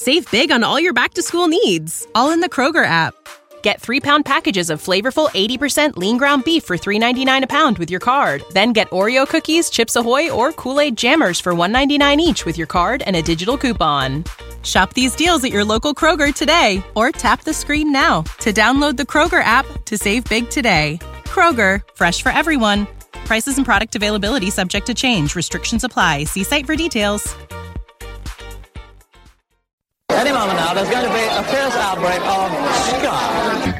Save big on all your back-to-school needs, all in the Kroger app. Get 3-pound packages of flavorful 80% lean ground beef for $3.99 a pound with your card. Then get Oreo cookies, Chips Ahoy, or Kool-Aid Jammers for $1.99 each with your card and a digital coupon. Shop these deals at your local Kroger today, or tap the screen now to download the Kroger app to save big today. Kroger, fresh for everyone. Prices and product availability subject to change. Restrictions apply. See site for details. Any moment now, there's going to be a fierce outbreak of ska.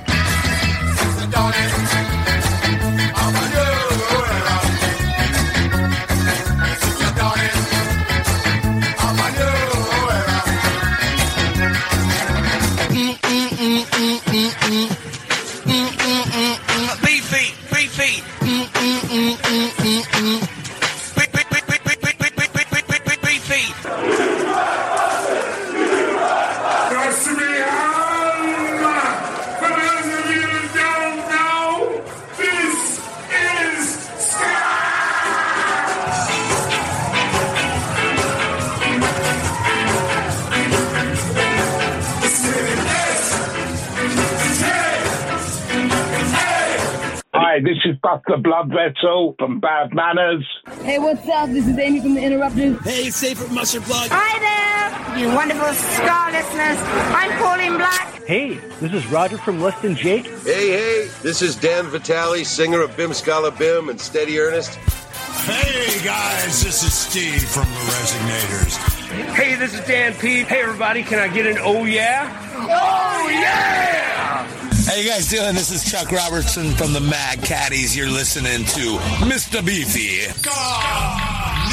Beefy. Hi, this is Buster Bloodvessel from Bad Manners. Hey, what's up? This is Amy from The Interrupters. Hey, Safer Mustard Plug. Hi there, you wonderful Ska listeners. I'm Pauline Black. Hey, this is Roger from Less Than Jake. Hey, this is Dan Vitale, singer of Bim Scala Bim and Steady Ernest. Hey, guys, this is Steve from The Resignators. Hey, this is Dan Pete. Hey, everybody, can I get an oh yeah? Oh yeah! How you guys doing? This is Chuck Robertson from the Mad Caddies. You're listening to Mr. Beefy. God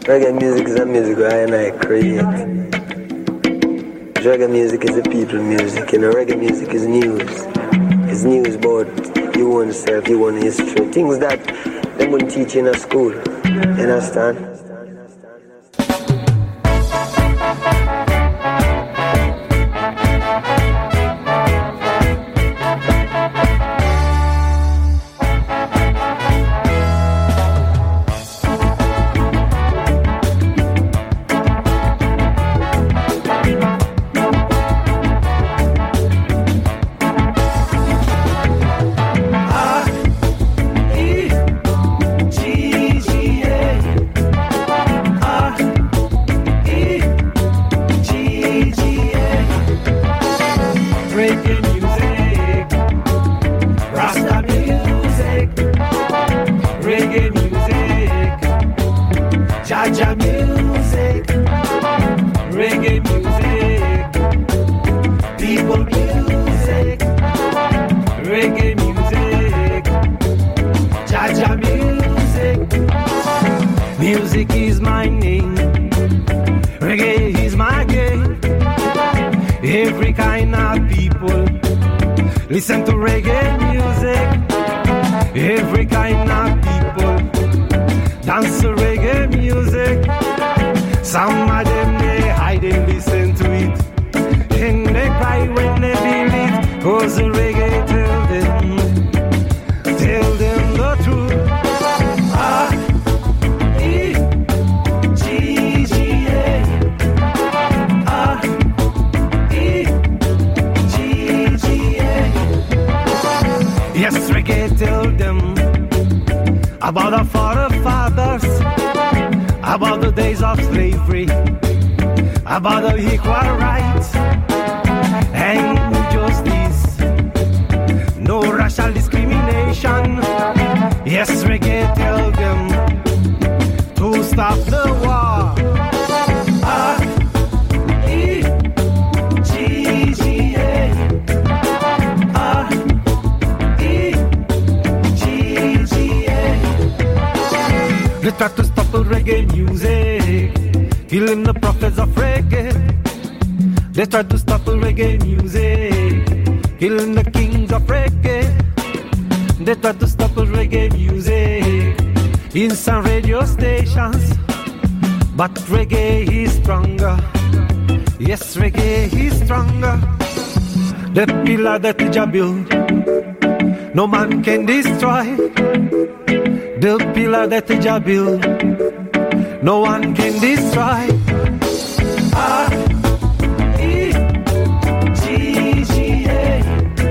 Reggae music is a music where I create. Reggae music is a people music. You know, reggae music is news. It's news about you oneself, you own history. Things that they wouldn't teach in a school. You understand? Music is my name, reggae is my game. Every kind of people listen to reggae music. Every kind of people dance to reggae music. Some of them they hide and listen to it, and they cry when they feel it. 'Cause the reggae tell them the truth. Yes, reggae tell them about our fathers, about the days of slavery, about the equal rights and justice, no racial discrimination. Yes, reggae tell them to stop the war. They try to stop the reggae music, killing the prophets of reggae. They try to stop the reggae music, killing the kings of reggae. They try to stop the reggae music in some radio stations, but reggae is stronger. Yes, reggae is stronger. The pillar that Jah built, no man can destroy. The pillar that Jah built, no one can destroy. R-E-G-G-A,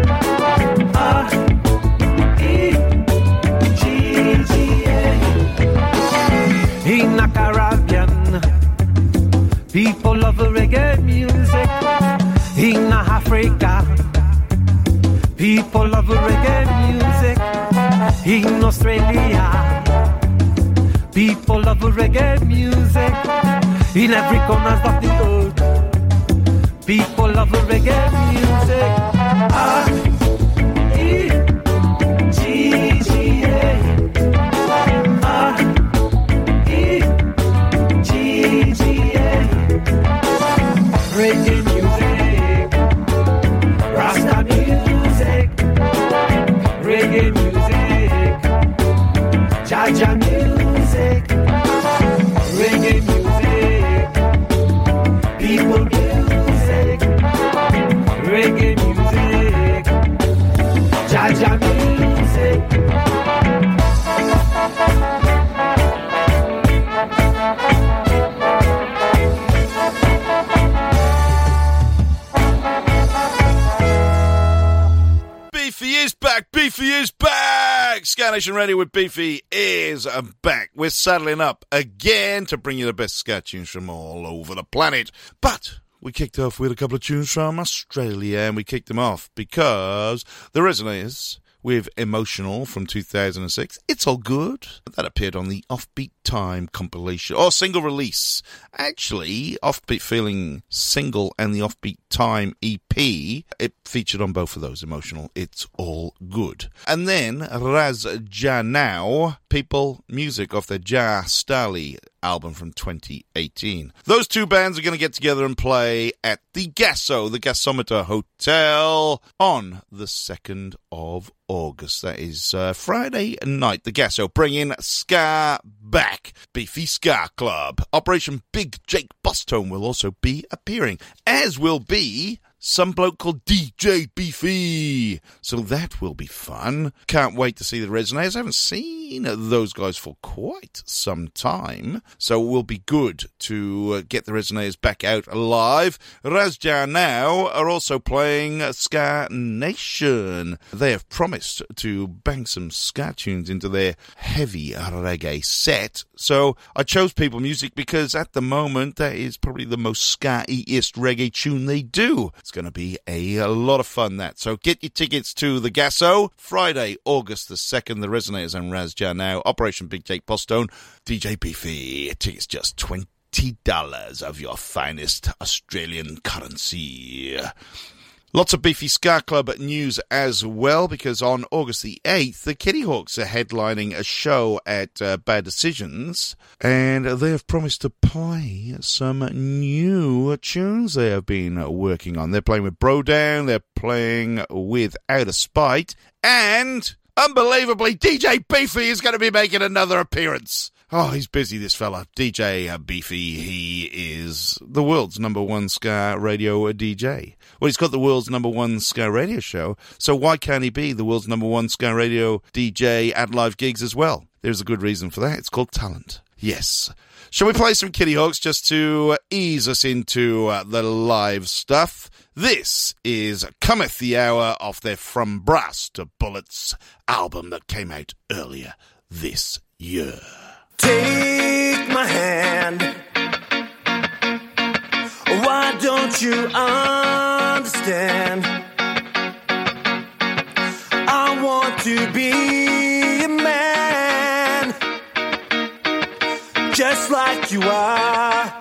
R-E-G-G-A. In the Caribbean, people love reggae music. In Africa, people love reggae music. In Australia, people love reggae music. In every corner of the earth, people love reggae music. R-E-G-G-A, R-E-G-G-A. Reggae music, Rasta music, reggae music, Jaja music, reggae music, people music, reggae music, Jaja music. Beefy is back! Beefy is back! Ska Nation Radio with Beefy is back. We're saddling up again to bring you the best ska tunes from all over the planet. But we kicked off with a couple of tunes from Australia, and we kicked them off because the Resonators with Emotional from 2006. It's All Good. That appeared on the Offbeat Time compilation, or single release. Actually, Offbeat Feeling single and the Offbeat Time EP, it featured on both of those. Emotional, It's All Good. And then Raz Janau, People Music off their Ja Stali album from 2018. Those two bands are going to get together and play at the Gasso, the Gasometer Hotel, on the 2nd of August. That is Friday night. The Gasso bring in ska back. Beefy Ska Club. Operation Big Jake Bostone will also be appearing, as will be some bloke called DJ Beefy. So that will be fun. Can't wait to see the Resonators. I haven't seen those guys for quite some time. So it will be good to get the Resonators back out live. Razja now are also playing Ska Nation. They have promised to bang some ska tunes into their heavy reggae set. So I chose People Music because at the moment that is probably the most ska-iest reggae tune they do. It's going to be a lot of fun, that. So get your tickets to the Gasso, Friday, August the 2nd, the Resonators and Razja now, Operation Big Jake Postone, DJ Beefy. Tickets just $20 of your finest Australian currency. Lots of Beefy Ska Club news as well, because on August the 8th, the Kitty Hawks are headlining a show at Bad Decisions, and they have promised to play some new tunes they have been working on. They're playing with Brodown, they're playing with Out of Spite, and, unbelievably, DJ Beefy is going to be making another appearance. Oh, he's busy, this fella. DJ Beefy, he is the world's #1 ska radio DJ. Well, he's got the world's #1 ska radio show, so why can't he be the world's #1 ska radio DJ at live gigs as well? There's a good reason for that. It's called talent. Yes. Shall we play some Kitty Hawks just to ease us into the live stuff? This is Cometh the Hour off their From Brass to Bullets album that came out earlier this year. Take my hand. Why don't you understand? I want to be a man, just like you are.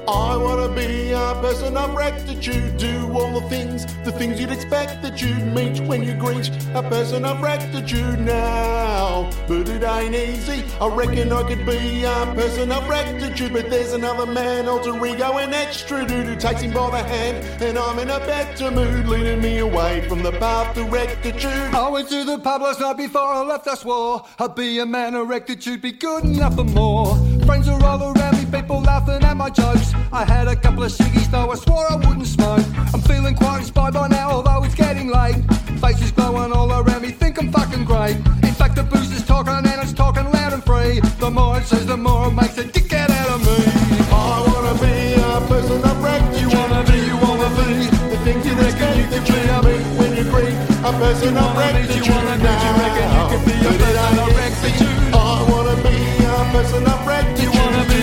I want to be a person of rectitude, do all the things you'd expect that you'd meet when you greet a person of rectitude now. But it ain't easy, I reckon I could be a person of rectitude, but there's another man, alter ego and extra dude, who takes him by the hand, and I'm in a better mood, leading me away from the path to rectitude. I went to the pub last night before I left, I swore I'd be a man of rectitude, be good enough for more. Friends are all around me, people laughing at my jokes. I had a couple of ciggies, though I swore I wouldn't smoke. I'm feeling quite inspired by now, although it's getting late. Faces glowing all around me, think I'm fucking great. In fact, the booze is talking and it's talking loud and free. The more it says, the more it makes a dickhead out of me. I wanna be a person of rectitude. You wanna be the things you reckon you can be. I mean, when you agree, a person of rectitude. You reckon you can be a person of rectitude. I wanna be a person of rectitude. You wanna be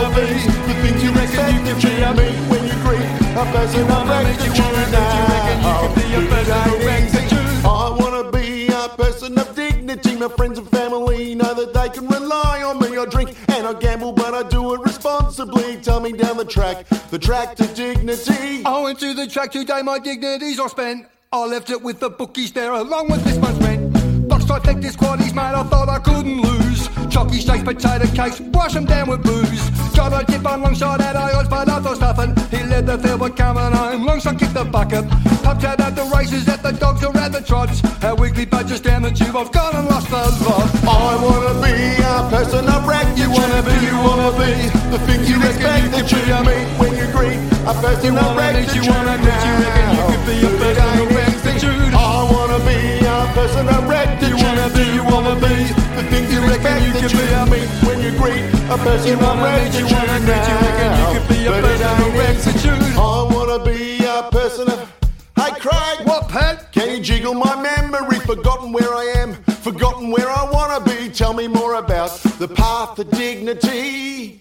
the things you reckon you can be. I mean, when you agree, a person of rectitude. You reckon you can be a person of rectitude. I wanna be a person of dignity. My friends and family know that they can rely on me. I drink and I gamble, but I do it responsibly. Tell me down the track to dignity. I went to the track today, my dignity's all spent. I left it with the bookies there, along with this month's rent. Box trifectas, quaddies, mate, I thought I couldn't lose. Chalky steaks, potato cakes, wash them down with booze. Got a dip on long shot at odds, but I thought stuffing. He led the field, but coming home, long shot kicked the bucket. Pupped out at the races, at the dogs or at the trots. Our weekly budget's down the tube, I've gone and lost the lot. I wanna be a person of rectitude. You wanna be the things you expect that you meet when you greet a person of rectitude. You reckon you could be a person of rectitude. I wanna be a person of rectitude. You wanna be the things you expect that you meet when you greet a person of rectitude. You reckon you could be a person of rectitude. I wanna be a person of... Hey Craig! What, Pat? Can you jiggle my memory? Forgotten where I am, forgotten where I wanna be. Tell me more about the path to dignity.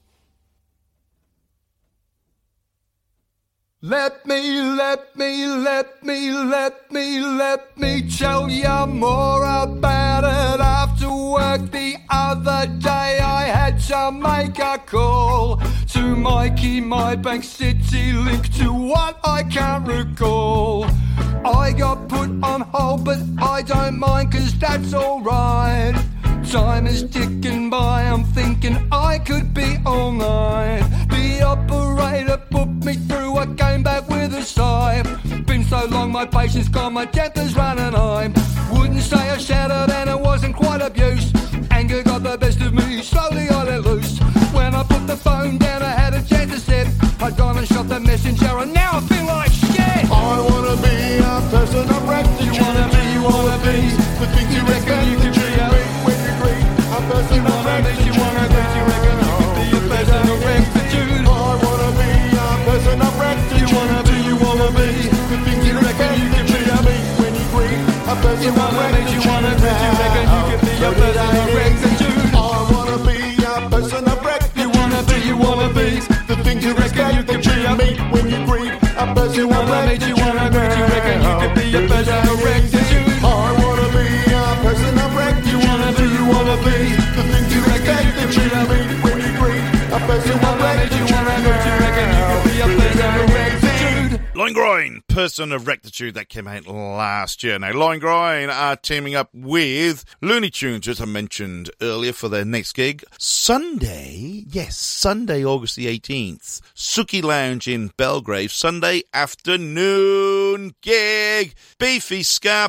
Let me tell you more about it. After work the other day I had to make a call to Mikey, my Bank City link, to what I can't recall. I got put on hold, but I don't mind, 'cause that's alright. Time is ticking by, I'm thinking I could be all night. The operator put me through, I came back with a sigh. Been so long, my patience gone, my temper's running high. Wouldn't say I shouted and it wasn't quite abuse. Anger got the best of me, slowly I let loose. When I put the phone down, I had a chance to step. I'd gone and shot the messenger and now I feel like shit. I wanna be a person of rectitude. You wanna be the things you reckon you can be. When you greet a person of rectitude. You reckon you could be a person of rectitude. I wanna be a person of rectitude. You wanna be the things you reckon you can be. When you greet a person of rectitude. You reckon you could be a person of rectitude. I wanna be a person of rectitude. You wanna be the things you reckon you can be. When you greet a person of rectitude. You reckon you could be a person of rectitude. I wanna be a person of rectitude. You wanna be the things you reckon you can be. When you greet a person of rectitude. You reckon you could be a person of rectitude. Loingroin, Person of Rectitude, that came out last year. Now, Loingroin are teaming up with Looney Tunes, as I mentioned earlier, for their next gig. Sunday, August the 18th, Suki Lounge in Belgrave, Sunday afternoon gig. Beefy Ska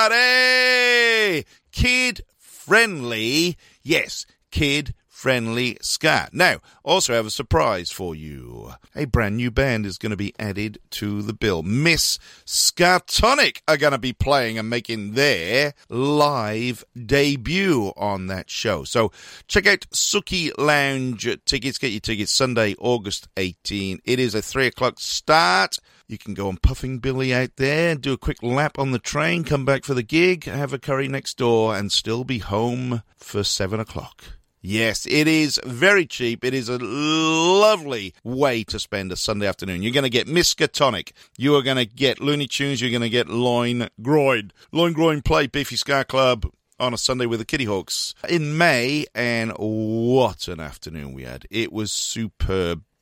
Party! Kid-friendly, yes, kid-friendly ska. Now, also have a surprise for you. A brand new band is going to be added to the bill. Miss Skatonic are going to be playing and making their live debut on that show. So check out Suki Lounge tickets. Get your tickets Sunday, August 18. It is a 3 o'clock start. You can go on Puffing Billy out there, do a quick lap on the train, come back for the gig, have a curry next door, and still be home for 7 o'clock. Yes, it is very cheap. It is a lovely way to spend a Sunday afternoon. You're going to get Miskatonic. You are going to get Looney Tunes. You're going to get Loingroin. Loingroin play Beefy Ska Club on a Sunday with the Kitty Hawks in May, and what an afternoon we had. It was superb.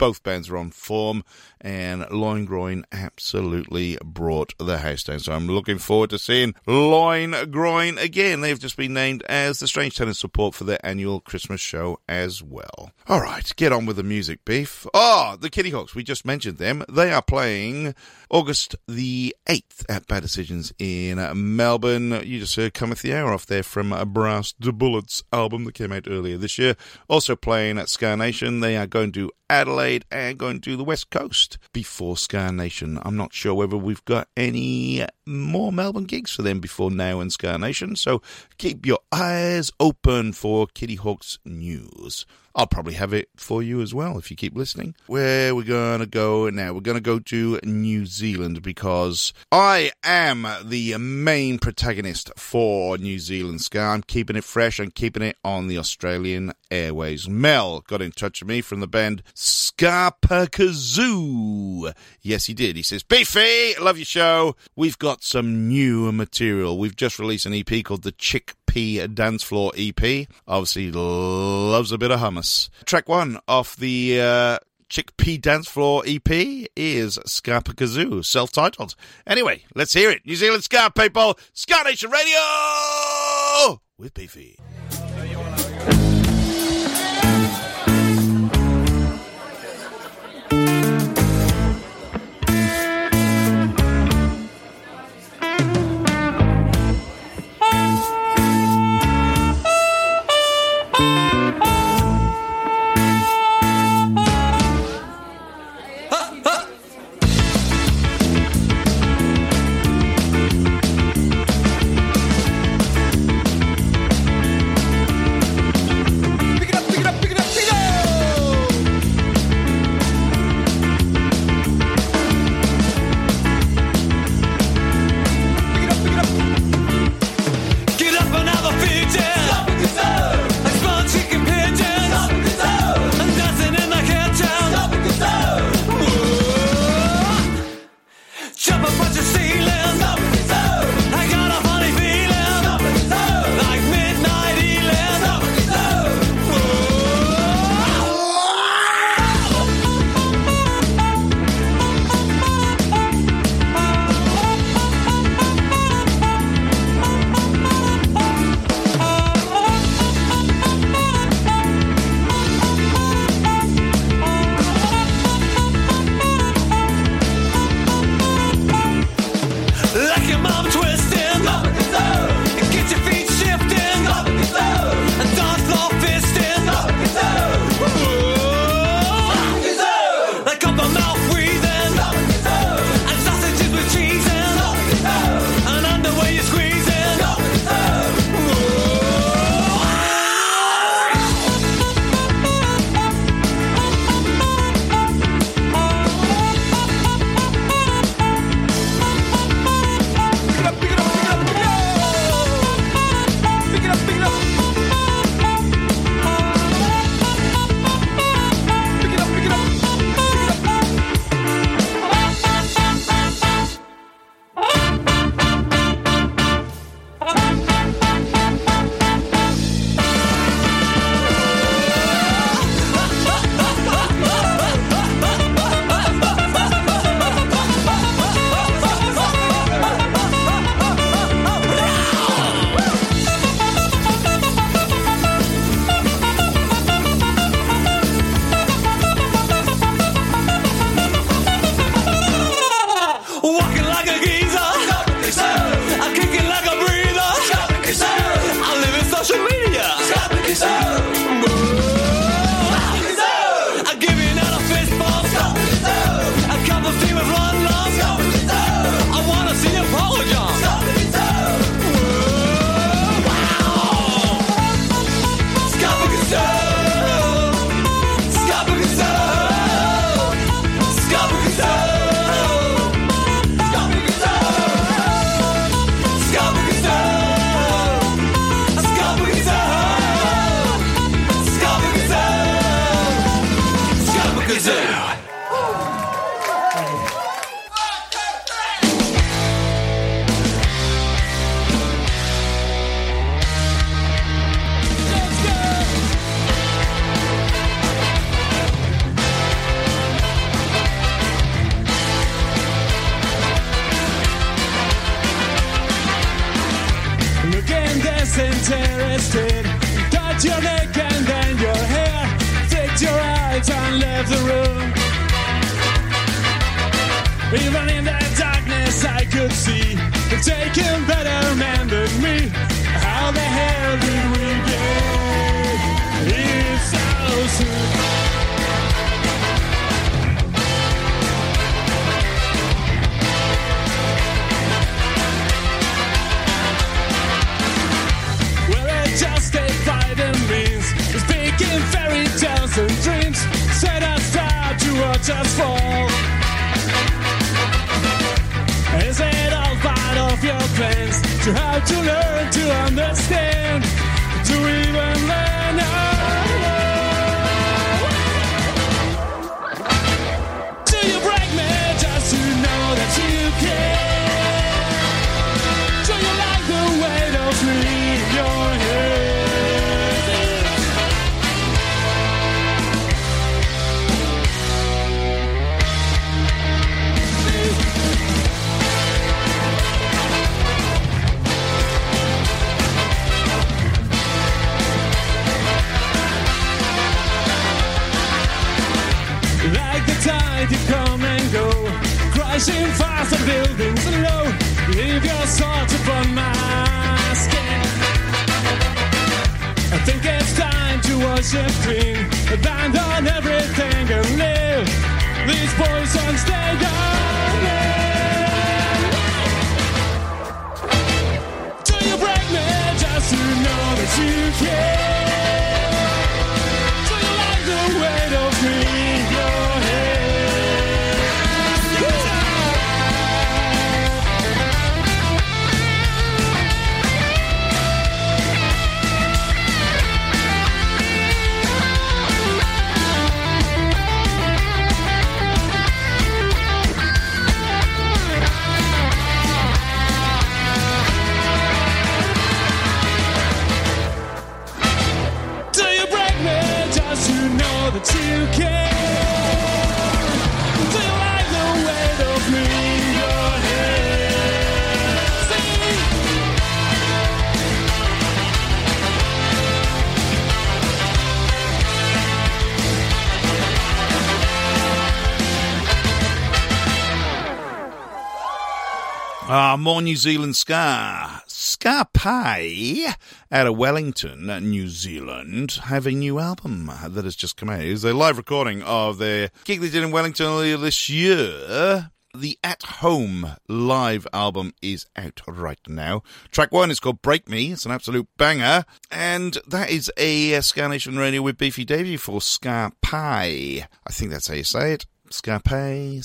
Both bands are on form, and Loin Groin absolutely brought the house down. So I'm looking forward to seeing Loin Groin again. They've just been named as the Strange Tenor support for their annual Christmas show as well. All right, get on with the music, Beef. Oh, the Kitty Hawks, we just mentioned them. They are playing August the 8th at Bad Decisions in Melbourne. You just heard Cometh the Hour off there from a Brass the Bullets album that came out earlier this year. Also playing at Ska Nation. They are going to Adelaide and going to the West Coast before Ska Nation. I'm not sure whether we've got any more Melbourne gigs for them before now in Ska Nation, so keep your eyes open for Kitty Hawk's news. I'll probably have it for you as well if you keep listening. Where we're going to go now? We're going to go to New Zealand because I am the main protagonist for New Zealand Ska. I'm keeping it fresh and keeping it on the Australian airways. Mel got in touch with me from the band Ska Per Kazoo. Yes, he did. He says, Beefy, love your show. We've got some new material. We've just released an EP called the Chickpea Dance Floor EP. Obviously loves a bit of hummus. Track one off the Chickpea Dance Floor EP is Ska Per Kazoo, self-titled. Anyway, let's hear it. New Zealand Ska people, Ska Nation Radio with Beefy. left the room. Even in the darkness I could see the taken better man than me. How the hell did we get here so soon? Well, it just ain't by the means. Speaking fairy tales and dreams, set us proud to watch us fall. Is it all part of your plans to how to learn to understand, to even learn Do you break me just to know that you care? Do you like the weight of me in your head? Like the tide you come and go, crashing fast the buildings low. Leave your salt upon my skin. I think it's time to wash it clean, abandon everything and live. These poisons they don't live. Do you break me just to know that you care? Do you like the weight of me? That you care. Do you like the weight of me in your head? More New Zealand ska. Ska Pie out of Wellington, New Zealand, have a new album that has just come out. It's a live recording of their gig they did in Wellington earlier this year. The At Home live album is out right now. Track 1 is called Break Me. It's an absolute banger. And that is a Ska Nation Radio with Beefy Davey for Ska Pie. I think that's how you say it. Ska Pie,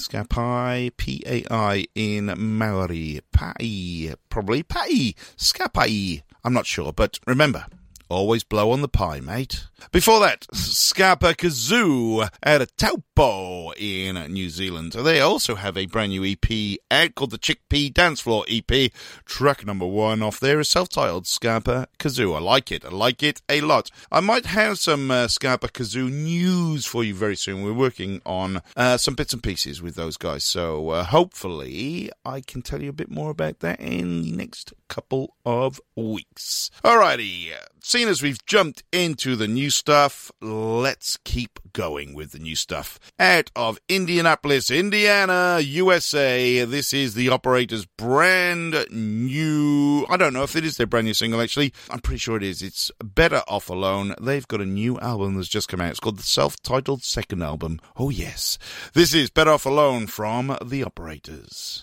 P-A-I in Maori. Pai, probably Pai, Ska Pie. I'm not sure, but remember, always blow on the pie, mate. Before that, Scapa Kazoo out of Taupo in New Zealand. They also have a brand new EP out called the Chickpea Dance Floor EP. Track number 1 off there is self-titled Scapa Kazoo. I like it a lot. I might have some Scapa Kazoo news for you very soon. We're working on some bits and pieces with those guys, so hopefully I can tell you a bit more about that in the next couple of weeks. Alrighty, seeing as we've jumped into the new stuff, let's keep going with the new stuff. Out of Indianapolis, Indiana, USA, this is the Operators' brand new, I don't know if it is their brand new single actually, I'm pretty sure it is. It's Better Off Alone. They've got a new album that's just come out. It's called the self-titled second album. Oh yes, this is Better Off Alone from the Operators.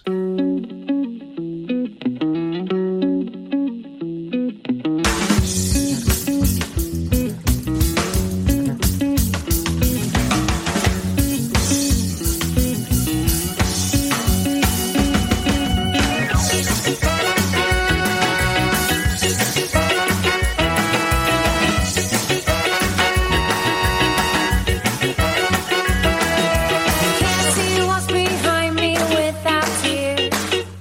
Can't see what's behind me without you.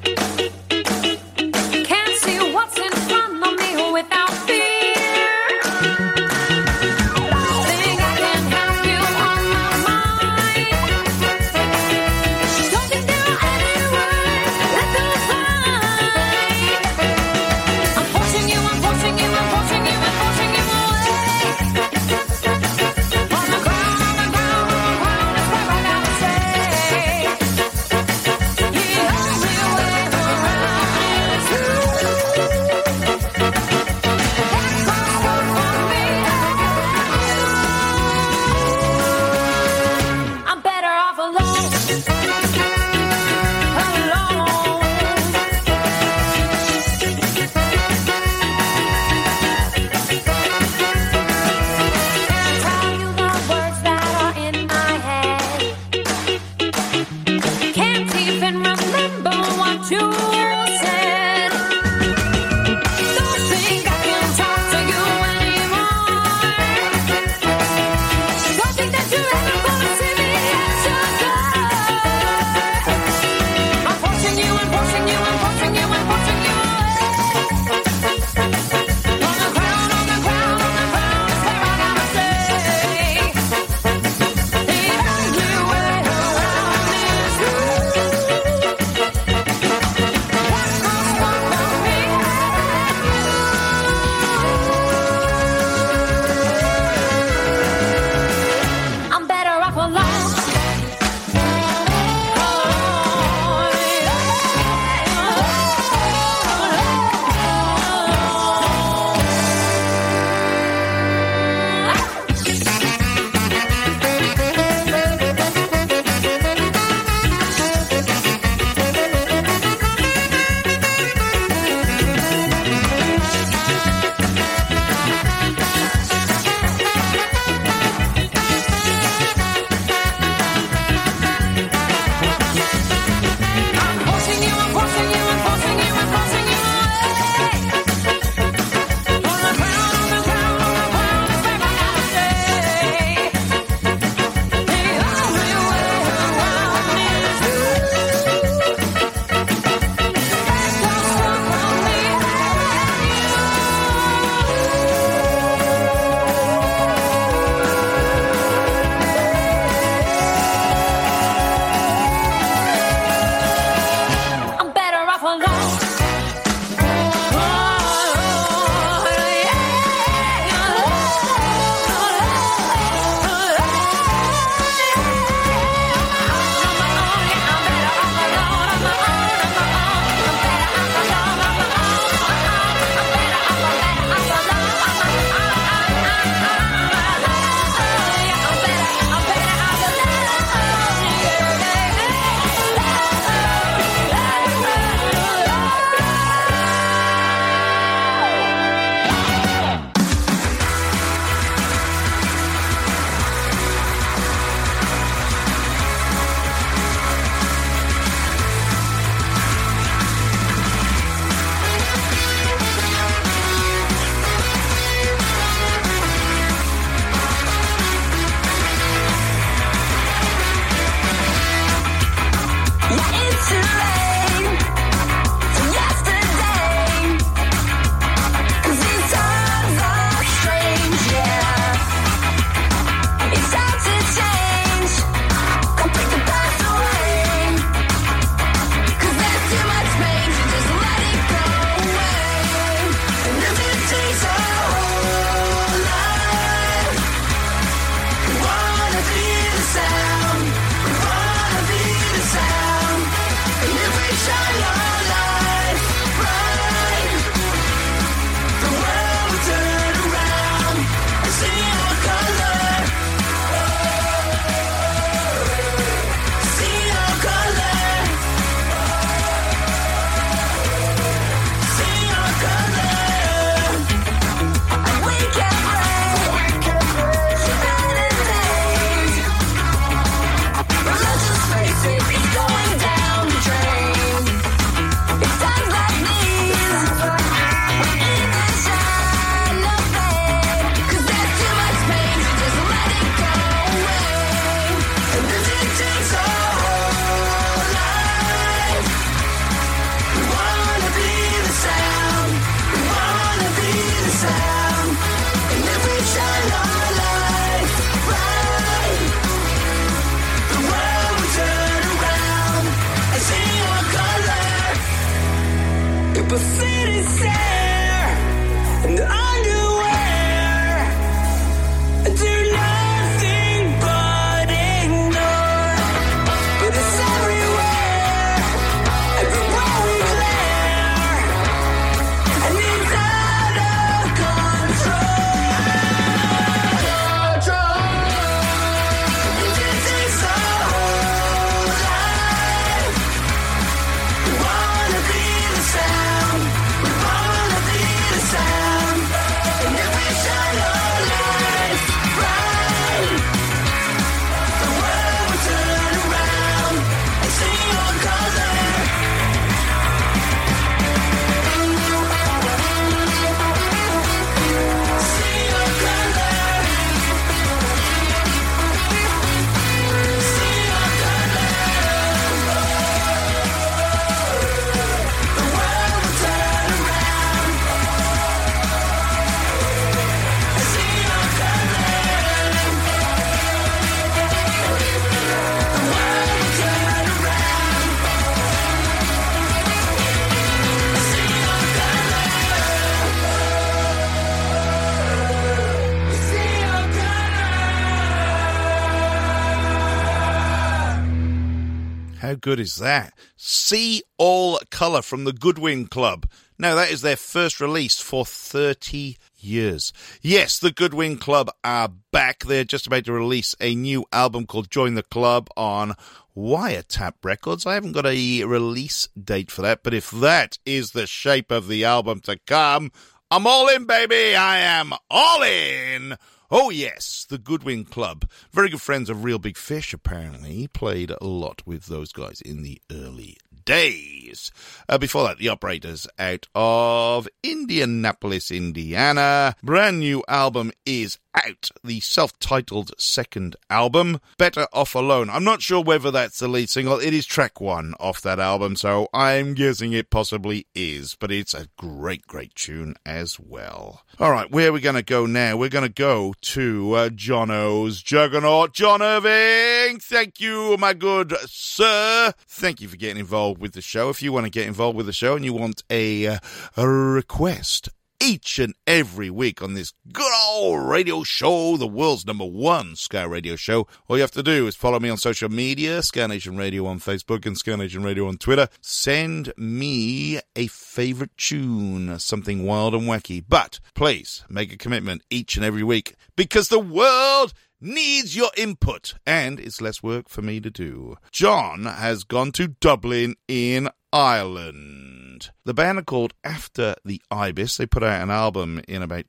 How good is that? See All Colour from the Goodwin Club. Now, that is their first release for 30 years. Yes, the Goodwin Club are back. They're just about to release a new album called Join the Club on Wiretap Records. I haven't got a release date for that, but if that is the shape of the album to come, I'm all in, baby. I am all in. Oh, yes, the Goodwin Club. Very good friends of Real Big Fish, apparently. Played a lot with those guys in the early days. Before that, the Operators out of Indianapolis, Indiana. Brand new album is out. The self-titled second album, Better Off Alone. I'm not sure whether that's the lead single. It is track one off that album, so I'm guessing it possibly is. But it's a great, great tune as well. All right, where are we going to go now? We're going to go to Jono's Juggernaut. John Irving, thank you, my good sir. Thank you for getting involved with the show. If you want to get involved with the show and you want a request each and every week on this good old radio show, the world's #1 Ska Radio show, all you have to do is follow me on social media, Ska Nation Radio on Facebook and Ska Nation Radio on Twitter. Send me a favorite tune, something wild and wacky, but please make a commitment each and every week because the world needs your input and it's less work for me to do. John has gone to Dublin in Ireland. The band are called After the Ibis. They put out an album in about,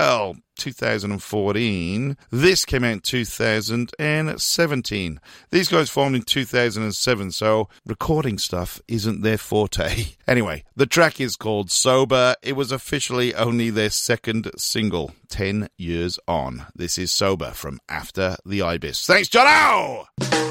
2014. This came out in 2017. These guys formed in 2007, so recording stuff isn't their forte. Anyway, the track is called Sober. It was officially only their second single, 10 years on. This is Sober from After the Ibis. Thanks, Jono!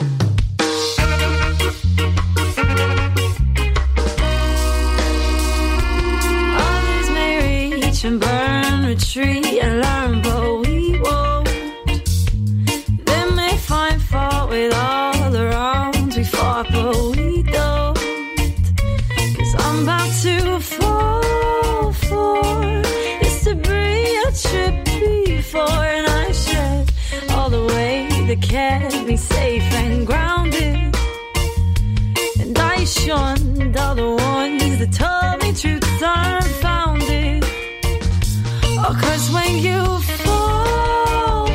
And burn, retreat, and learn, but we won't. They may find fault with all the wrongs we fought, but we don't. 'Cause I'm about to fall for this debris I tripped before, and I shed all the weight that kept me safe and grounded. And I shunned all the ones that told me truths unfounded. Oh, 'cause when you fall,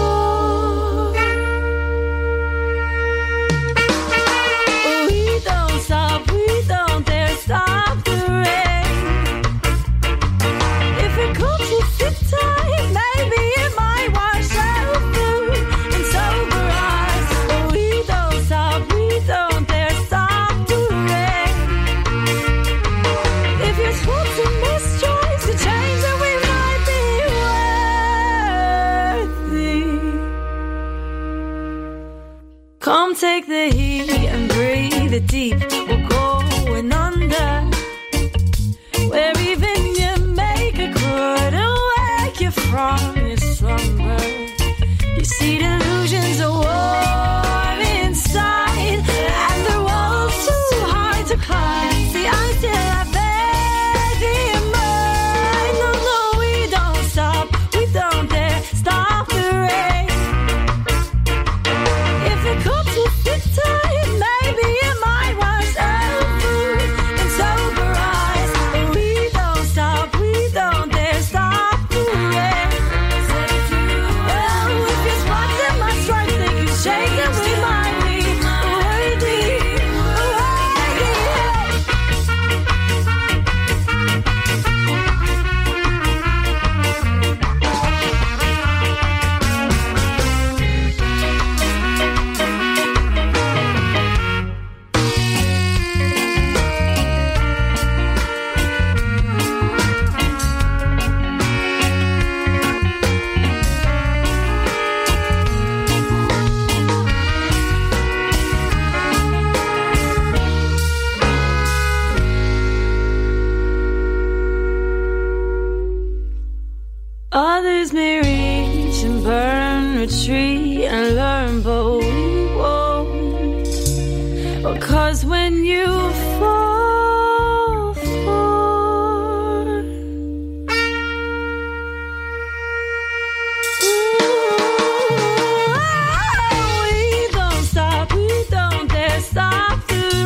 we don't stop, we don't dare stop the rain. If it comes to sit tight, maybe it might wash out through and sober eyes. But we don't stop, we don't dare stop the rain. If you're supposed to miss choice to change it, we come take the heat and breathe it deep. We're going under, where even your maker couldn't wake you from your slumber. You see delusions are warm inside, and the walls too hard to climb. See, I still have faith in mine. No, no, we don't stop, we don't dare stop the rain. If it comes to sit tight, maybe it might wash out through and sober eyes. But we don't stop, we don't dare stop the rain. Well, if you're spotting my stripes, they can shake and we might be worthy. Others may reach and burn, retreat and learn, but we won't. Oh, 'cause when you fall for we don't stop, we don't dare stop the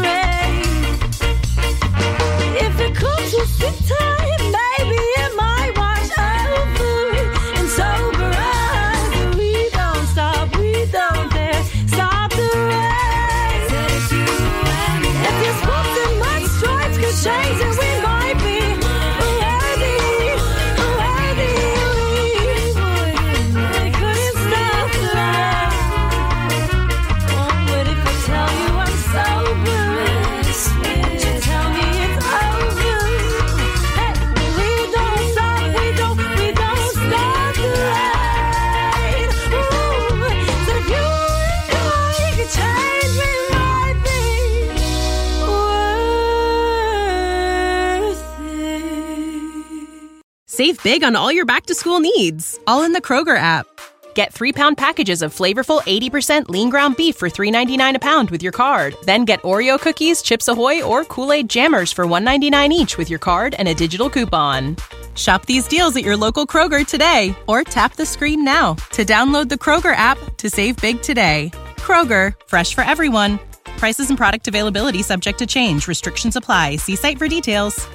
Save big on all your back-to-school needs, all in the Kroger app. Get 3-pound packages of flavorful 80% lean ground beef for $3.99 a pound with your card. Then get Oreo cookies, Chips Ahoy, or Kool-Aid Jammers for $1.99 each with your card and a digital coupon. Shop these deals at your local Kroger today, or tap the screen now to download the Kroger app to save big today. Kroger, fresh for everyone. Prices and product availability subject to change. Restrictions apply. See site for details.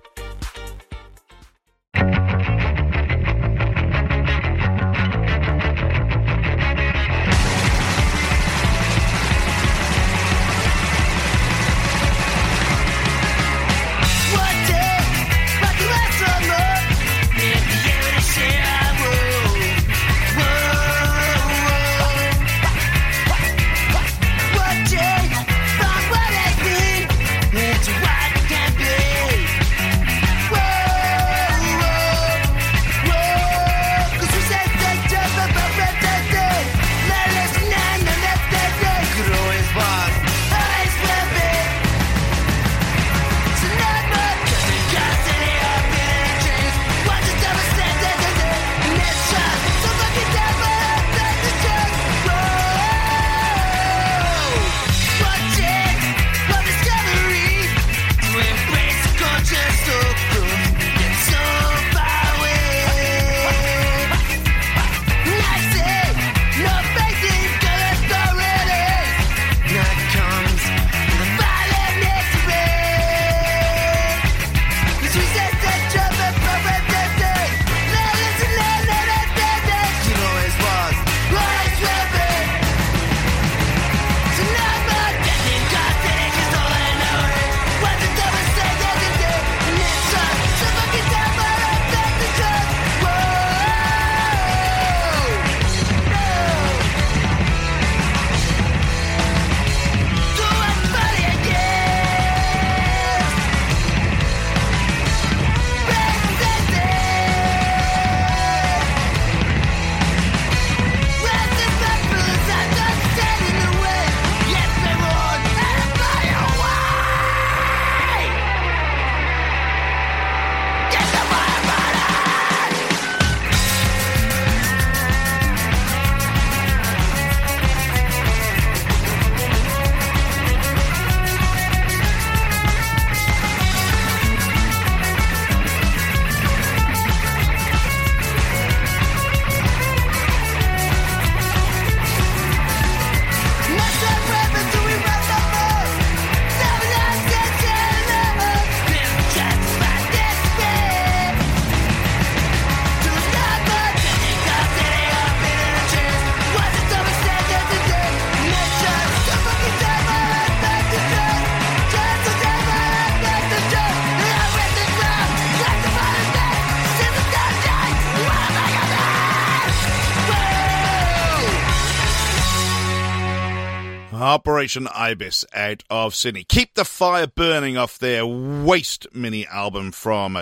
Operation Ibis out of Sydney. Keep the Fire Burning off their Waste mini album from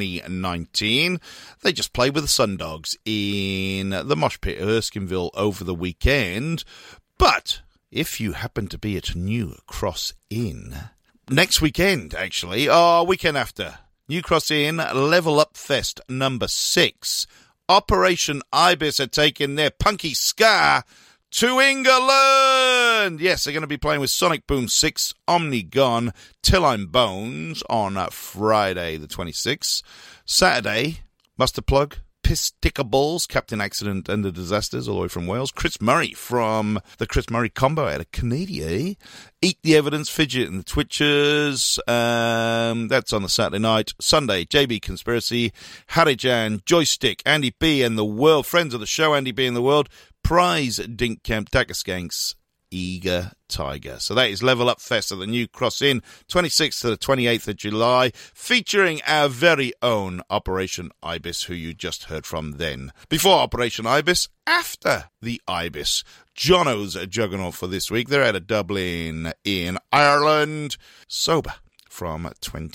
2019. They just played with the Sundogs in the Mosh Pit at Erskineville over the weekend. But if you happen to be at New Cross Inn, next weekend actually, or weekend after, New Cross Inn Level Up Fest number 6. Operation Ibis are taking their punky ska to England! Yes, they're going to be playing with Sonic Boom 6, Omni Gone, Till I'm Bones on Friday the 26th. Saturday, Mustard Plug, Pisticables, Captain Accident and the Disasters, all the way from Wales. Chris Murray from the Chris Murray Combo out of Canada. Eat the Evidence, Fidget and the Twitchers. That's on the Saturday night. Sunday, JB Conspiracy, Harijan, Joystick, Andy B and the World. Friends of the show, Andy B and the World. Prize, Dink Camp, Dagger Skanks, Eager Tiger. So that is Level Up Fest at the New Cross Inn, 26th to the 28th of July, featuring our very own Operation Ibis, who you just heard from then. Before Operation Ibis, after the Ibis, Jono's Juggernaut for this week. They're out of Dublin in Ireland. Sober from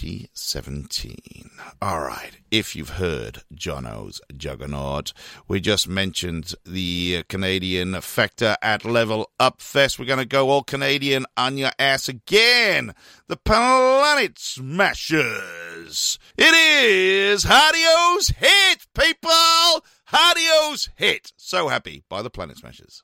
2017. All right, if you've heard Jono's Juggernaut, we just mentioned the Canadian Factor at Level Up Fest. We're going to go all Canadian on your ass again. The Planet Smashers. It is Hardio's Hit, people! Hardio's Hit. So Happy by the Planet Smashers.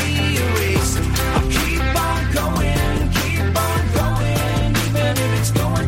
It's going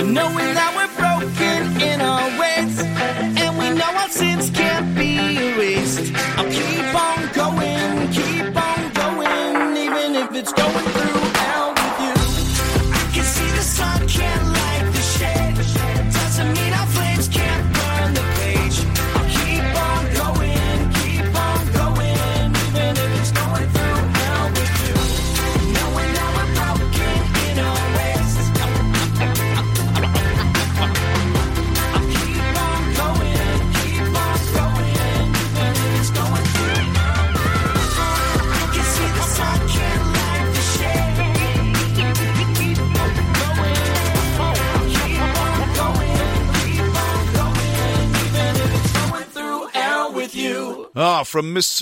And knowing that we're broken in our ways, and we know our sins can't be erased. I'll keep on going, even if it's going through hell with you. I can see the sun can't light the shade. Doesn't mean our flames can't burn the page. I'll keep on going, even if it's going through hell with you. Knowing that we're broken in our ways. I'll keep on going, even if it's going through hell. I can see the sun can't light the shade. Keep on going, even if it's going through hell with you. From Miss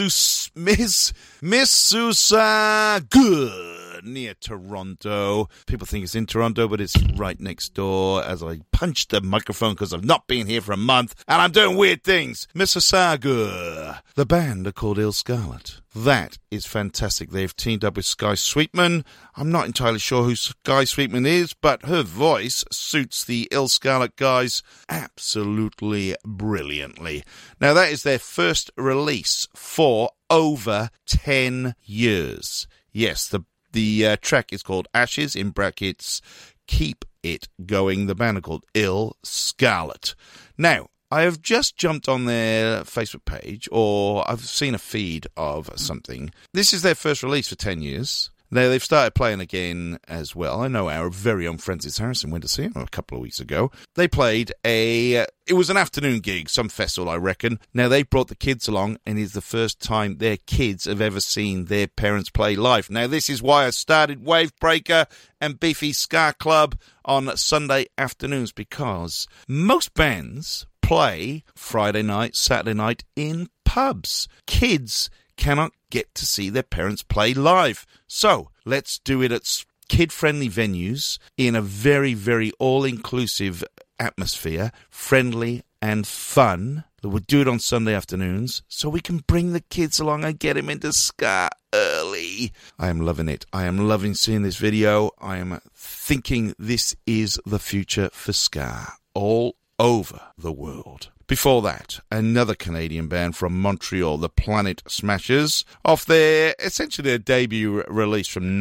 Mississauga, near Toronto. People think it's in Toronto, but it's right next door. As I punch the microphone because I've not been here for a month and I'm doing weird things. Mississauga. The band are called Ill Scarlet. That is fantastic. They've teamed up with Sky Sweetman. I'm not entirely sure who Sky Sweetman is, but her voice suits the Ill Scarlet guys absolutely brilliantly. Now, that is their first release for over 10 years. Yes, the track is called Ashes, in brackets, Keep It Going. The band are called Ill Scarlet. Now, I have just jumped on their Facebook page, or I've seen a feed of something. This is their first release for 10 years. Now, they've started playing again as well. I know our very own Francis Harrison went to see them a couple of weeks ago. They played it was an afternoon gig, some festival, I reckon. Now, they brought the kids along, and it's the first time their kids have ever seen their parents play live. Now, this is why I started Wavebreaker and Beefy Ska Club on Sunday afternoons, because most bands play Friday night, Saturday night in pubs. Kids cannot get to see their parents play live. So let's do it at kid-friendly venues in a very, very all-inclusive atmosphere, friendly and fun. We'll do it on Sunday afternoons so we can bring the kids along and get them into ska early. I am loving it. I am loving seeing this video. I am thinking this is the future for ska all over the world. Before that, another Canadian band from Montreal, the Planet Smashers, off their debut release from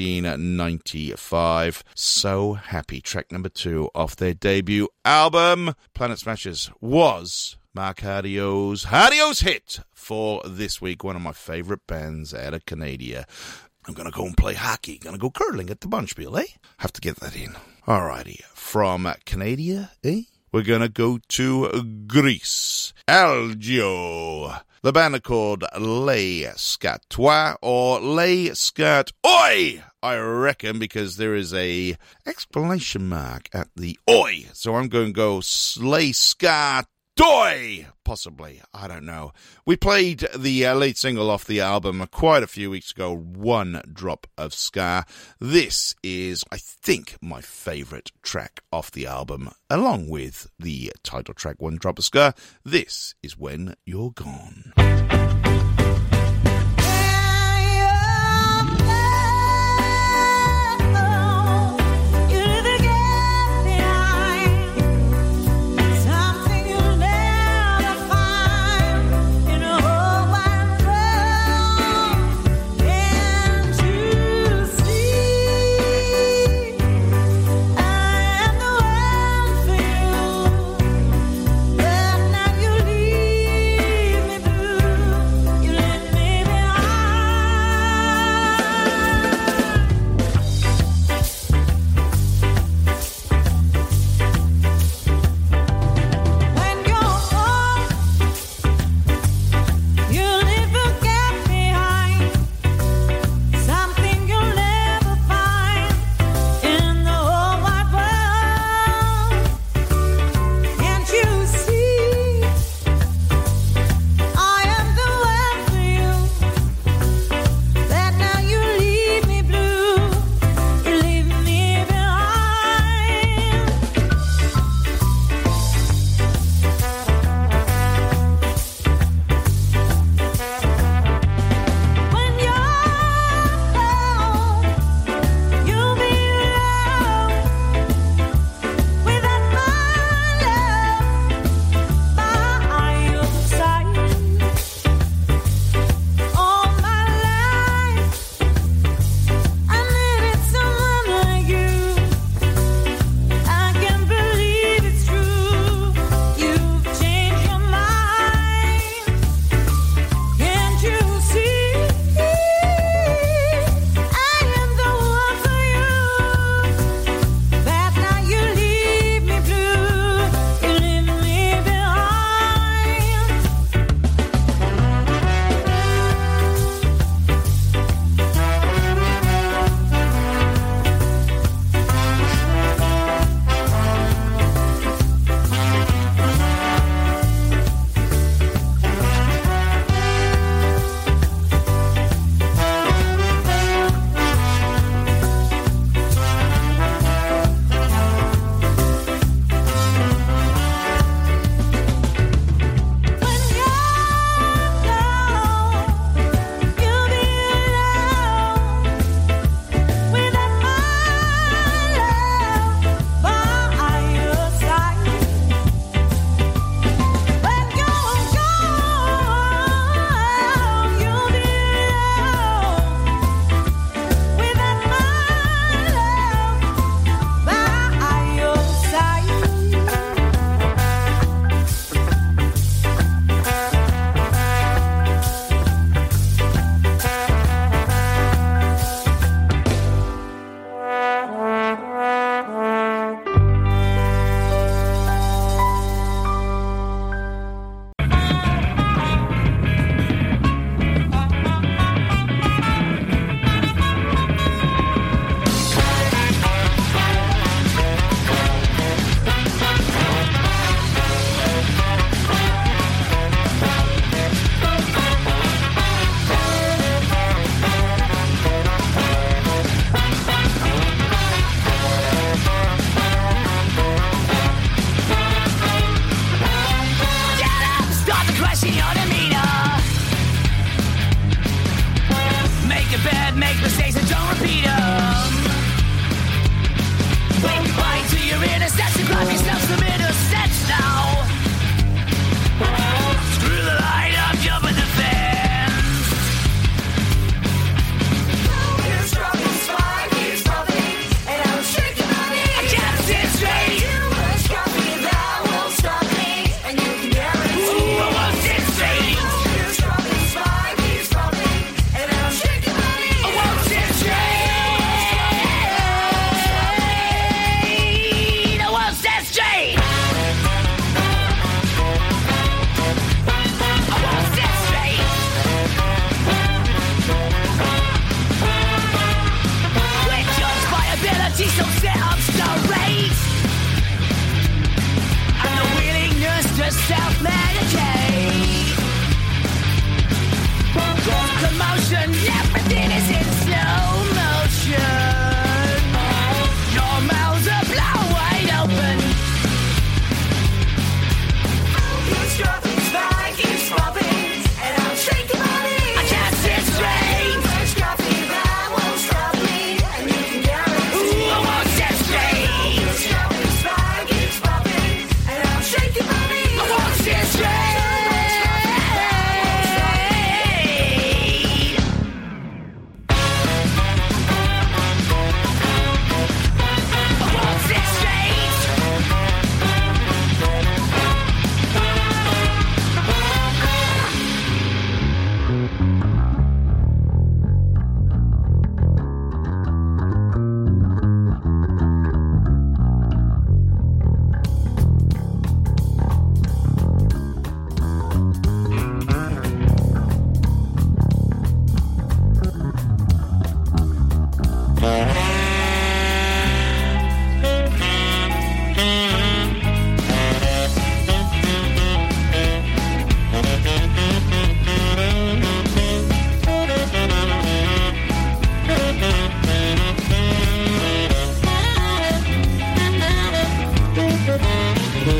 1995. So Happy, track number 2 off their debut album. Planet Smashers was Mark Hardio's hit for this week, one of my favourite bands out of Canada. I'm going to go and play hockey. Going to go curling at the Bunchville, eh? Have to get that in. Alrighty, from Canada, eh? We're going to go to Greece. Algio. The band are called Les Scatois or Les Scat Oi, I reckon, because there is a exclamation mark at the Oi. So I'm going to go Les Scat Oi, possibly. I don't know. We played the lead single off the album quite a few weeks ago, One Drop of Ska. This is, I think, my favourite track off the album, along with the title track, One Drop of Ska. This is When You're Gone.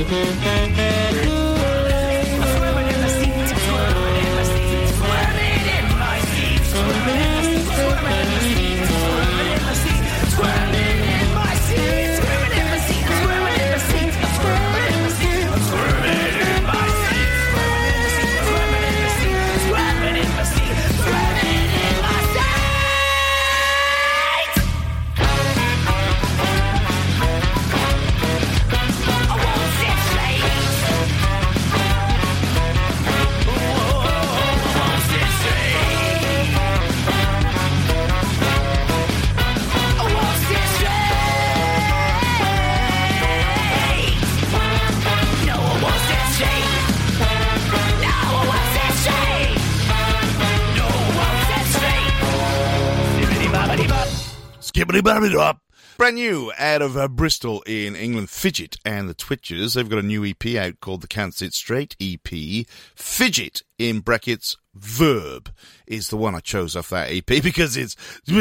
Skibbity-babbity-dop. Brand new out of Bristol in England, Fidget and the Twitchers. They've got a new EP out called the Can't Sit Straight EP. Fidget, in brackets, Verb, is the one I chose off that EP because it's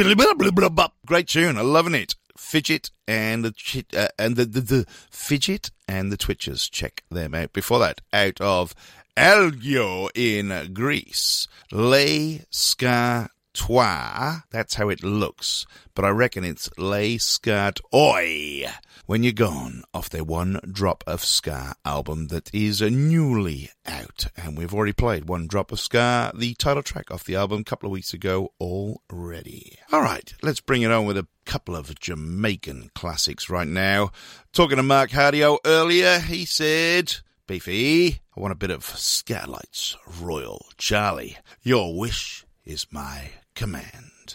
great tune. I'm loving it. Fidget and the Fidget and the Twitchers. Check them out. Before that, out of Elgio in Greece, Le Ska Toi, that's how it looks, but I reckon it's Le Skat Oi when you're gone, off their One Drop of Ska album that is newly out, and we've already played One Drop of Ska, the title track off the album, a couple of weeks ago already. Alright, let's bring it on with a couple of Jamaican classics right now. Talking to Mark Hardio earlier, he said, Beefy, I want a bit of Scatterlights Royal Charlie. Your wish is my command.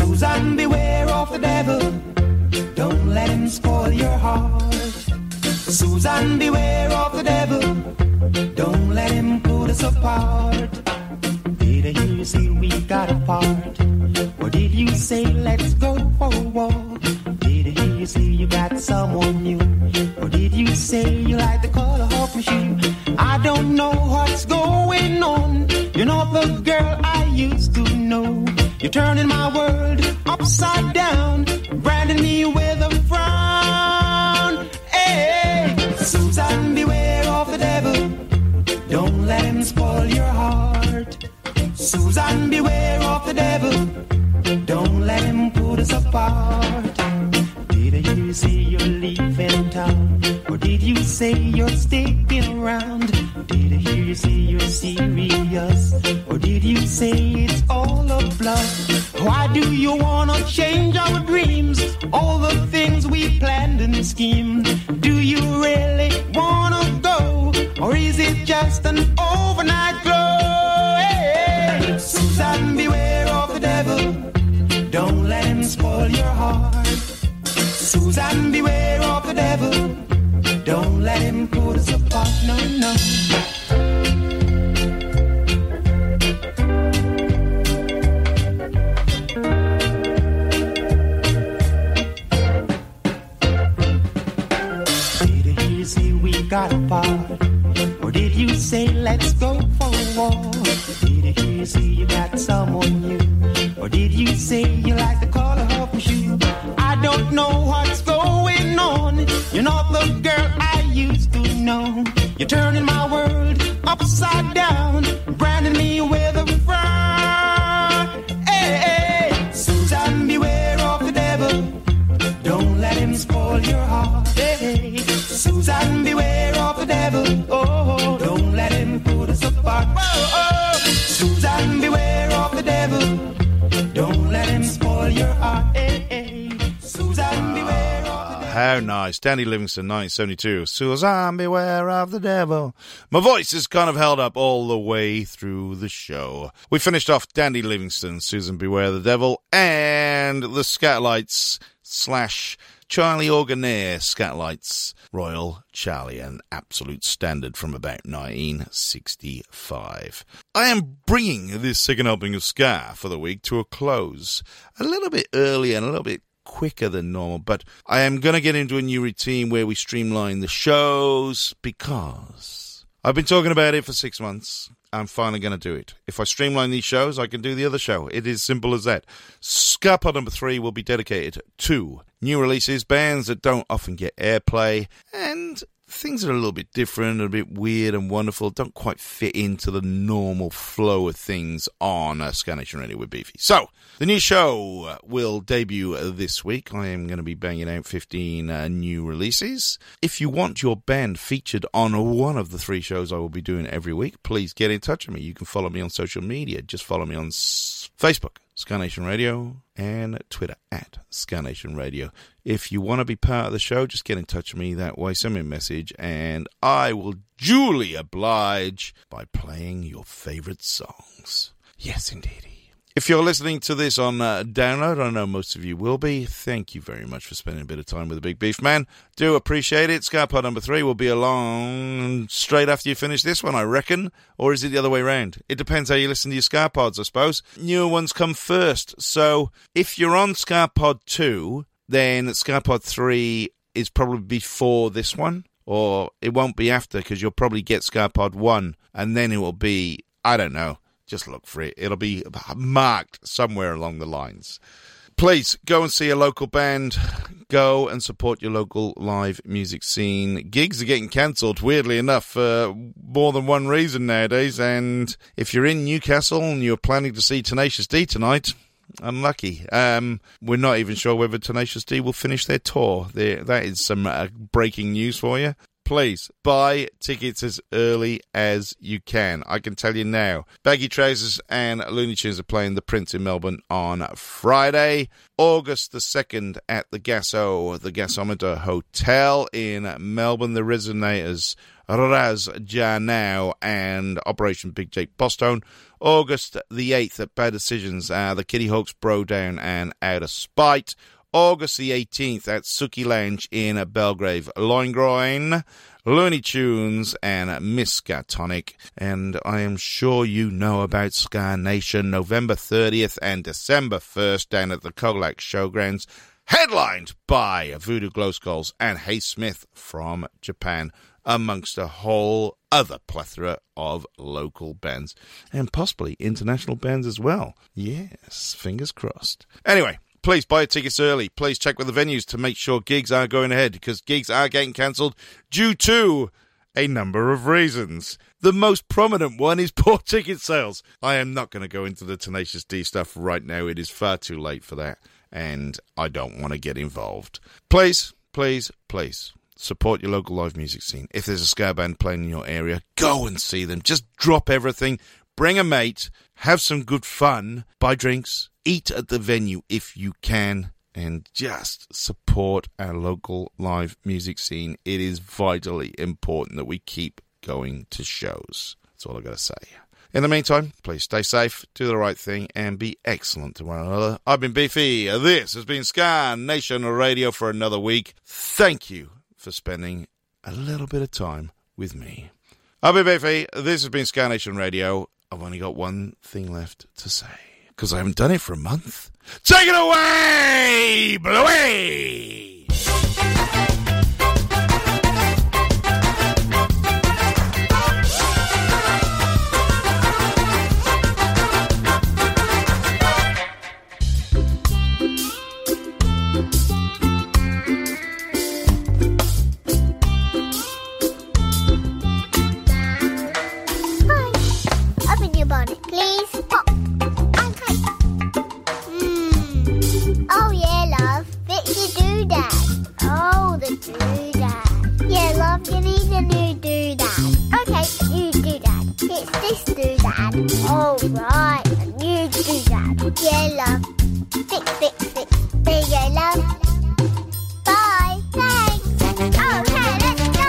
Susan, beware of the devil. Don't let him spoil your heart. Susan, beware of the devil. Don't let him put us apart. Did I hear you say we got apart? Or did you say let's go for a walk? Did I hear you say you got someone new? Or did you say you like the color of my shoe? I don't know what's going on. You're not the girl I used to know. You're turning my world upside down, branding me with a frown. Hey, Susan, beware of the devil. Don't let him spoil your heart. Susan, beware of the devil. Don't let him put us apart. Did I hear you say you're leaving town? Or did you say you're sticking around? Did I hear you say you're serious? Or did you say it's all a bluff? Why do you wanna change our dreams? All the things we planned and schemed. Do you really wanna go? Or is it just an overnight glow? Hey, Susan, beware of the devil. Don't let him spoil your heart. Susan, beware of the devil. Don't let him put us apart. No, no. Did I hear you say we got apart? Or did you say let's go for a walk? Did I hear you say you got someone new? Or did you say you like the color of my shoe? I don't know what's going on. You're not the girl I used to know. You're turning my world upside down, branding me with a frown. Hey, hey, Susan, beware of the devil. Don't let him spoil your heart. Hey, Susan, beware of the devil. Oh, don't let him put us apart. Oh, oh, Susan, beware of the devil. Don't let him spoil your heart. Hey, hey, Susan, beware of the devil. How nice. Danny Livingston, 1972. Susan, beware of the devil. My voice is kind of held up all the way through the show. We finished off Danny Livingston, Susan, beware of the devil, and the Scatlites / Charlie Organer Scatlites, Royal Charlie, an absolute standard from about 1965. I am bringing this second helping of ska for the week to a close a little bit earlier and a little bit quicker than normal, but I am going to get into a new routine where we streamline the shows because I've been talking about it for 6 months. I'm finally going to do it. If I streamline these shows, I can do the other show. It is simple as that. Ska Pod number 3 will be dedicated to new releases, bands that don't often get airplay, and things that are a little bit different, a bit weird and wonderful, don't quite fit into the normal flow of things on Ska Nation Radio with Beefy. So, the new show will debut this week. I am going to be banging out 15 new releases. If you want your band featured on one of the 3 shows I will be doing every week, please get in touch with me. You can follow me on social media. Just follow me on Facebook, Ska Nation Radio, and Twitter at Ska Nation Radio. If you want to be part of the show, just get in touch with me that way. Send me a message, and I will duly oblige by playing your favorite songs. Yes, indeedy. If you're listening to this on download, I know most of you will be. Thank you very much for spending a bit of time with the Big Beef Man. Do appreciate it. Ska Pod number 3 will be along straight after you finish this one, I reckon. Or is it the other way around? It depends how you listen to your Ska Pods, I suppose. Newer ones come first. So if you're on Ska Pod 2, then Ska Pod 3 is probably before this one. Or it won't be after, because you'll probably get Ska Pod 1. And then it will be, I don't know. Just look for it. It'll be marked somewhere along the lines. Please go and see a local band. Go and support your local live music scene. Gigs are getting cancelled, weirdly enough, for more than one reason nowadays. And if you're in Newcastle and you're planning to see Tenacious D tonight, unlucky. We're not even sure whether Tenacious D will finish their tour. That is some breaking news for you. Please buy tickets as early as you can. I can tell you now. Baggy Trousers and Looney Tunes are playing The Prince in Melbourne on Friday, August the 2nd at the Gasometer Hotel in Melbourne. The Resonators, Raz Janau and Operation Big Jake Bostone. August the 8th at Bad Decisions, the Kitty Hawks, Bro Down and Out of Spite. August the 18th at Suki Lounge in Belgrave, Loingroin, Looney Tunes and Miskatonic. And I am sure you know about Ska Nation, November 30th and December 1st down at the Colac Showgrounds, headlined by Voodoo Glow Skulls and Hey Smith from Japan, amongst a whole other plethora of local bands, and possibly international bands as well. Yes, fingers crossed. Anyway, please buy your tickets early. Please check with the venues to make sure gigs are going ahead, because gigs are getting cancelled due to a number of reasons. The most prominent one is poor ticket sales. I am not going to go into the Tenacious D stuff right now. It is far too late for that, and I don't want to get involved. Please, please, please, support your local live music scene. If there's a ska band playing in your area, go and see them. Just drop everything, bring a mate, have some good fun, buy drinks, eat at the venue if you can, and just support our local live music scene. It is vitally important that we keep going to shows. That's all I've got to say. In the meantime, please stay safe, do the right thing, and be excellent to one another. I've been Beefy. This has been Ska Nation Radio for another week. Thank you for spending a little bit of time with me. I've been Beefy. This has been Ska Nation Radio. I've only got one thing left to say, because I haven't done it for a month. Take it away, Bluey! Please. Oh yeah, love. Fix your doodad. Oh, the doodad. Yeah, love, you need a new doodad. Okay, new doodad. It's this doodad. Oh, right, a new doodad. Yeah, love. Fix. There you go, love. Bye. Thanks. Okay, let's go.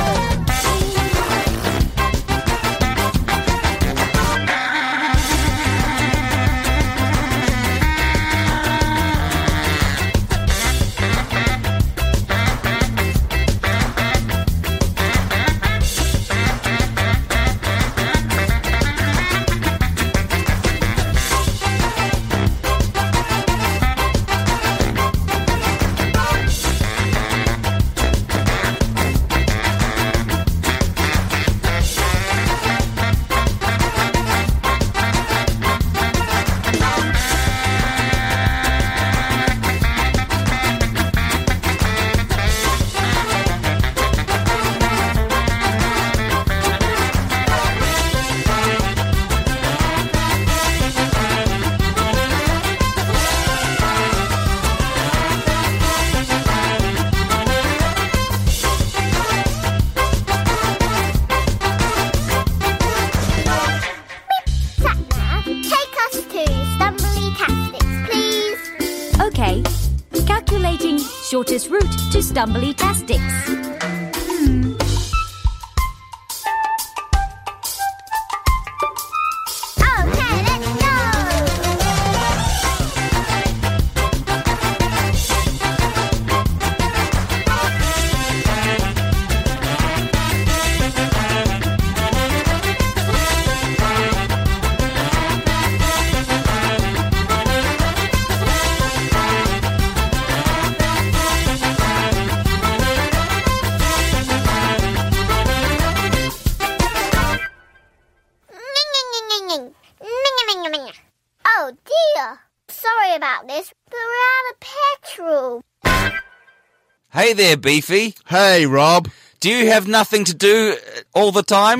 Shortest route to Stumbly-tastics. Oh dear. Sorry about this, but we're out of petrol. Hey there, Beefy. Hey, Rob. Do you have nothing to do all the time?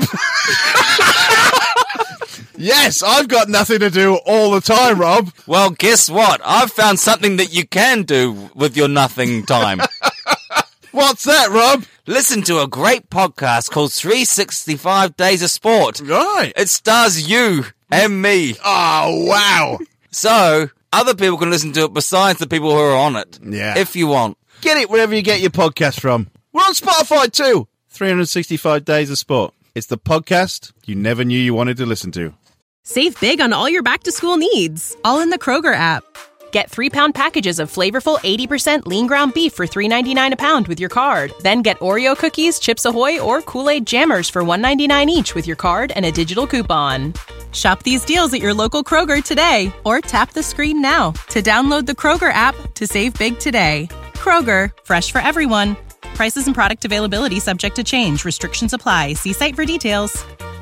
Yes, I've got nothing to do all the time, Rob. Well, guess what? I've found something that you can do with your nothing time. What's that, Rob? Listen to a great podcast called 365 Days of Sport. Right. It stars you and me. Oh, wow. So, other people can listen to it besides the people who are on it. Yeah. If you want. Get it wherever you get your podcast from. We're on Spotify too. 365 Days of Sport. It's the podcast you never knew you wanted to listen to. Save big on all your back-to-school needs, all in the Kroger app. Get 3-pound packages of flavorful 80% lean ground beef for $3.99 a pound with your card. Then get Oreo cookies, Chips Ahoy, or Kool-Aid Jammers for $1.99 each with your card and a digital coupon. Shop these deals at your local Kroger today, or tap the screen now to download the Kroger app to save big today. Kroger, fresh for everyone. Prices and product availability subject to change. Restrictions apply. See site for details.